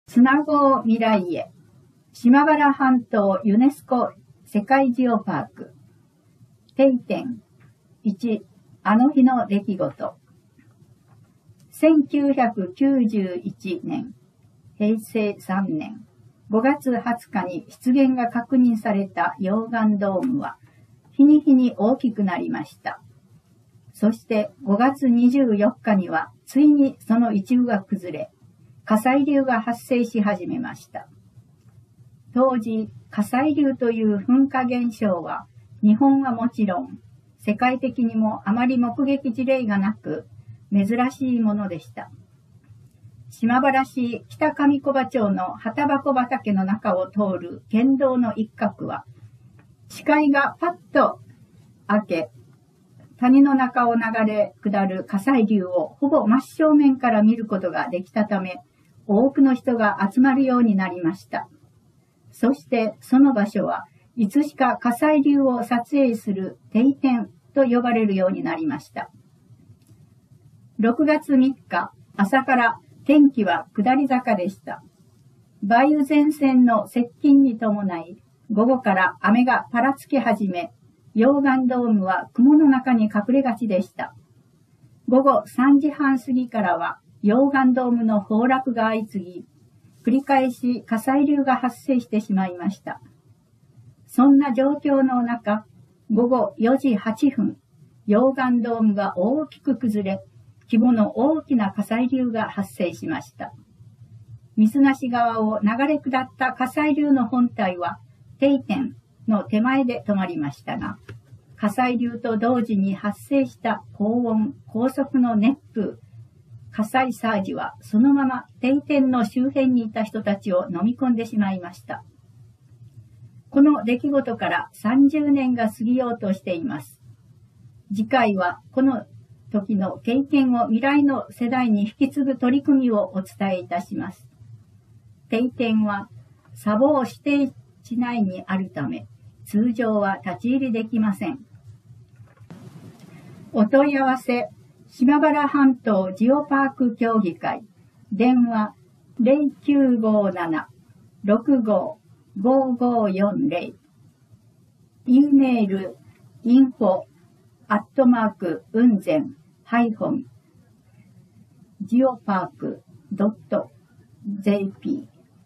つなごう未来へ。島原半島ユネスコ世界ジオパーク。定点1、あの日の出来事。1991年、平成3年5月20日に出現が確認された溶岩ドームは、日に日に大きくなりました。そして5月24日には、ついにその一部が崩れ、火砕流が発生し始めました。当時、火砕流という噴火現象は、日本はもちろん、世界的にもあまり目撃事例がなく、珍しいものでした。島原市北上小場町の畑箱畑の中を通る県道の一角は、視界がパッと開け、谷の中を流れ下る火砕流をほぼ真正面から見ることができたため、多くの人が集まるようになりました。そしてその場所はいつしか火砕流を撮影する定点と呼ばれるようになりました。6月3日、朝から天気は下り坂でした。梅雨前線の接近に伴い、午後から雨がぱらつき始め、溶岩ドームは雲の中に隠れがちでした。午後3時半過ぎからは、溶岩ドームの崩落が相次ぎ、繰り返し火砕流が発生してしまいました。そんな状況の中、午後4時8分、溶岩ドームが大きく崩れ、規模の大きな火砕流が発生しました。水無川を流れ下った火砕流の本体は、定点の手前で止まりましたが、火砕流と同時に発生した高温、高速の熱風、火砕サージはそのまま定点の周辺にいた人たちを飲み込んでしまいました。この出来事から30年が過ぎようとしています。次回はこの時の経験を未来の世代に引き継ぐ取り組みをお伝えいたします。定点は砂防指定地内にあるため、通常は立ち入りできません。お問い合わせ、島原半島ジオパーク協議会、電話 0957-655540、e メール info@geopark.jp。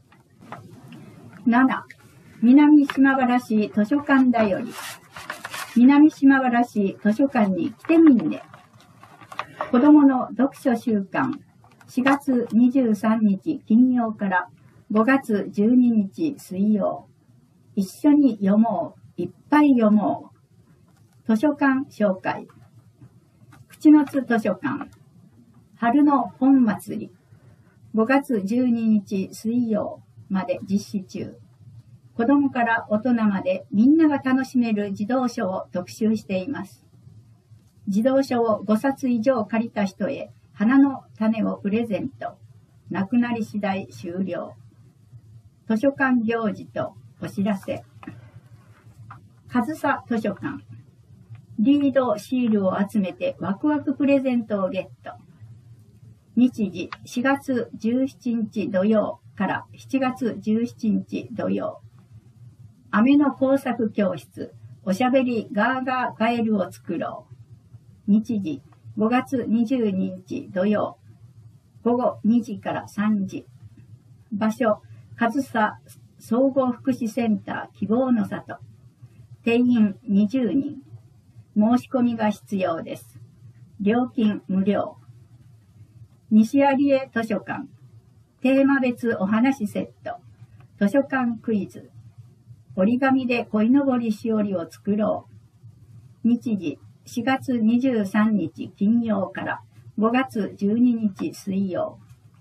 7、南島原市図書館だより。南島原市図書館に来てみんね。子どもの読書週間、4月23日金曜から5月12日水曜。一緒に読もう、いっぱい読もう。図書館紹介。口の津図書館、春の本祭り。5月12日水曜まで実施中。子どもから大人までみんなが楽しめる児童書を特集しています。児童書を5冊以上借りた人へ花の種をプレゼント。なくなり次第終了。図書館行事とお知らせ。上総図書館。リードシールを集めてワクワクプレゼントをゲット。日時4月17日土曜から7月17日土曜。雨の工作教室、おしゃべりガーガーガエルを作ろう。日時5月22日土曜、午後2時から3時。場所、上総総合福祉センター希望の里。定員20人。申し込みが必要です。料金無料。西有江図書館。テーマ別お話セット。図書館クイズ。折り紙で鯉のぼりしおりを作ろう。日時4月23日金曜から5月12日水曜。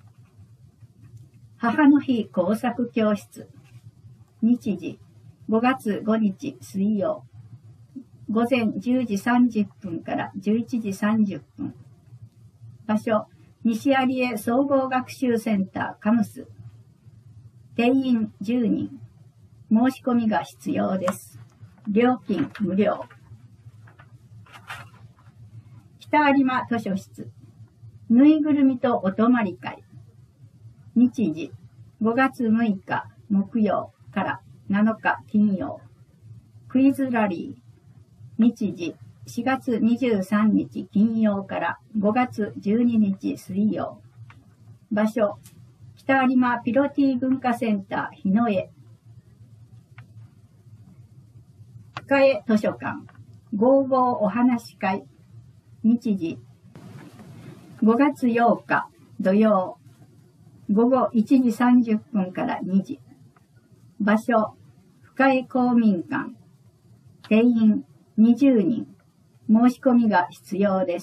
母の日工作教室。日時5月5日水曜。午前10時30分から11時30分。場所、西有江総合学習センターカムス。定員10人。申し込みが必要です。料金無料。北有馬図書室。ぬいぐるみとお泊まり会。日時 5月6日木曜から7日金曜。クイズラリー。日時4月23日金曜から5月12日水曜。場所、北有馬ピロティ文化センター日の江。深江図書館、55お話会。日時、5月8日土曜、午後1時30分から2時。場所、深江公民館。定員20人。申し込みが必要です。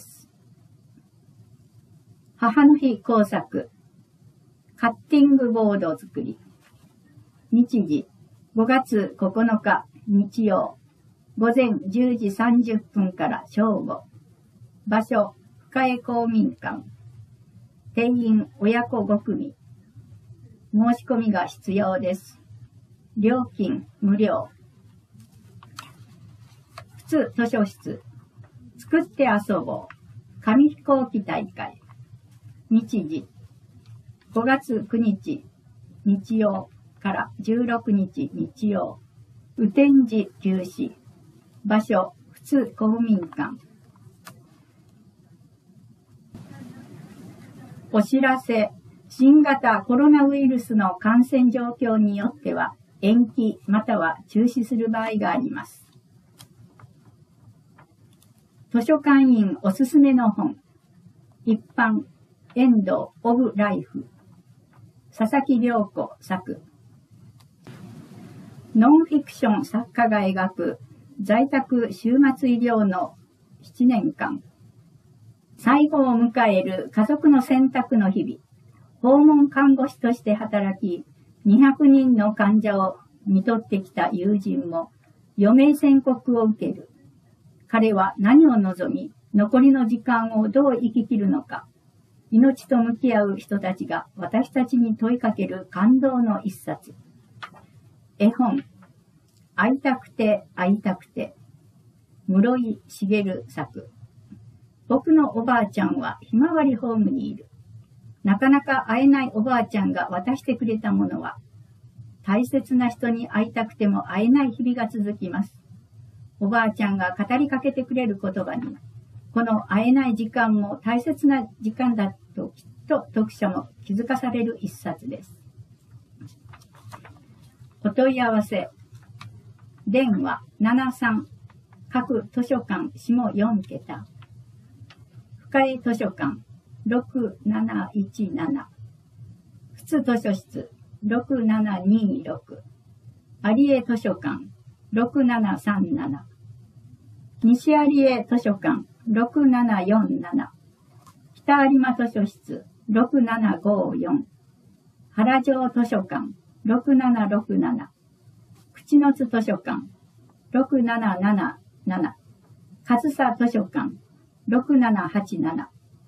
母の日工作。カッティングボード作り。日時、5月9日日曜。午前10時30分から正午。場所、深江公民館。定員親子5組。申し込みが必要です。料金無料。普通図書室。作って遊ぼう。紙飛行機大会。日時、5月9日日曜から16日日曜。雨天時休止。場所、普通公民館。お知らせ。新型コロナウイルスの感染状況によっては延期または中止する場合があります。図書館員おすすめの本。一般、エンド・オブ・ライフ。佐々木良子作。ノンフィクション作家が描く在宅終末医療の7年間。最後を迎える家族の選択の日々。訪問看護師として働き、200人の患者を看取ってきた友人も余命宣告を受ける。彼は何を望み、残りの時間をどう生き切るのか。命と向き合う人たちが私たちに問いかける感動の一冊。絵本、会いたくて会いたくて。室井茂作。僕のおばあちゃんはひまわりホームにいる。なかなか会えないおばあちゃんが渡してくれたものは、大切な人に会いたくても会えない日々が続きます。おばあちゃんが語りかけてくれる言葉に、この会えない時間も大切な時間だときっと読者も気づかされる一冊です。お問い合わせ。電話73。各図書館下4桁。深江図書館6717。普通図書室6726。有江図書館6737。西有江図書館6747。北有馬図書室6754。原城図書館6767。口の津図書館6777。上総図書館6787。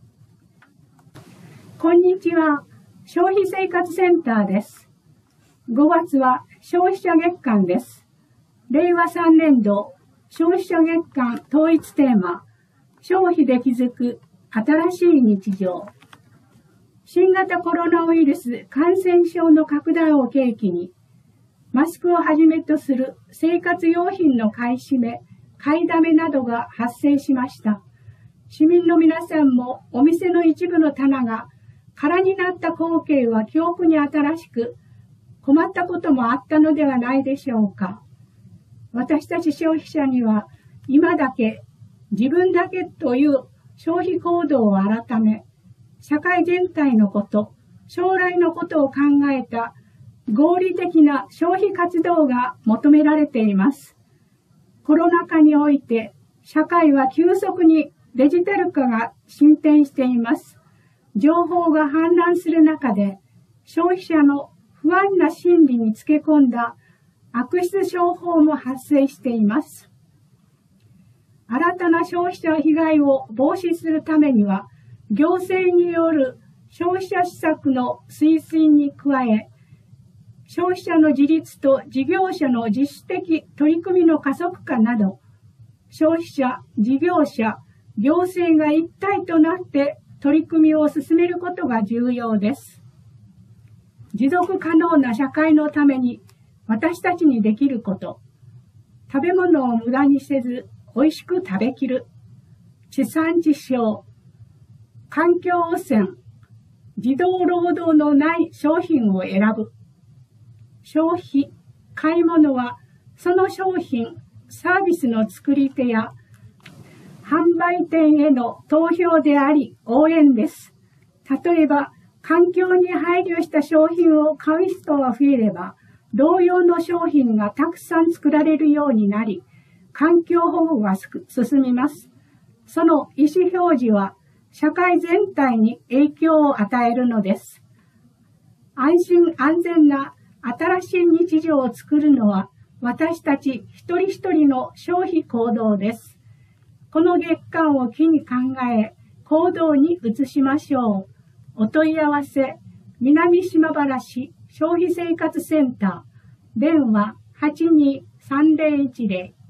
こんにちは。消費生活センターです。5月は消費者月間です。令和3年度消費者月間統一テーマ、消費で気づく新しい日常。新型コロナウイルス感染症の拡大を契機に、マスクをはじめとする生活用品の買い占め、買いだめなどが発生しました。市民の皆さんもお店の一部の棚が空になった光景は記憶に新しく、困ったこともあったのではないでしょうか。私たち消費者には、今だけ、自分だけという消費行動を改め、社会全体のこと、将来のことを考えた合理的な消費活動が求められています。コロナ禍において、社会は急速にデジタル化が進展しています。情報が氾濫する中で、消費者の不安な心理につけ込んだ悪質商法も発生しています。新たな消費者被害を防止するためには、行政による消費者施策の推進に加え、消費者の自立と事業者の自主的取り組みの加速化など、消費者、事業者、行政が一体となって取り組みを進めることが重要です。 持続可能な社会のために私たちにできること、食べ物を無駄にせず美味しく食べきる、地産地消、環境汚染、児童労働のない商品を選ぶ。消費、買い物はその商品、サービスの作り手や販売店への投票であり応援です。例えば、環境に配慮した商品を買う人が増えれば、同様の商品がたくさん作られるようになり、環境保護が進みます。その意思表示は、社会全体に影響を与えるのです。安心安全な新しい日常を作るのは、私たち一人一人の消費行動です。この月間を機に考え、行動に移しましょう。お問い合わせ、南島原市消費生活センター、電話823010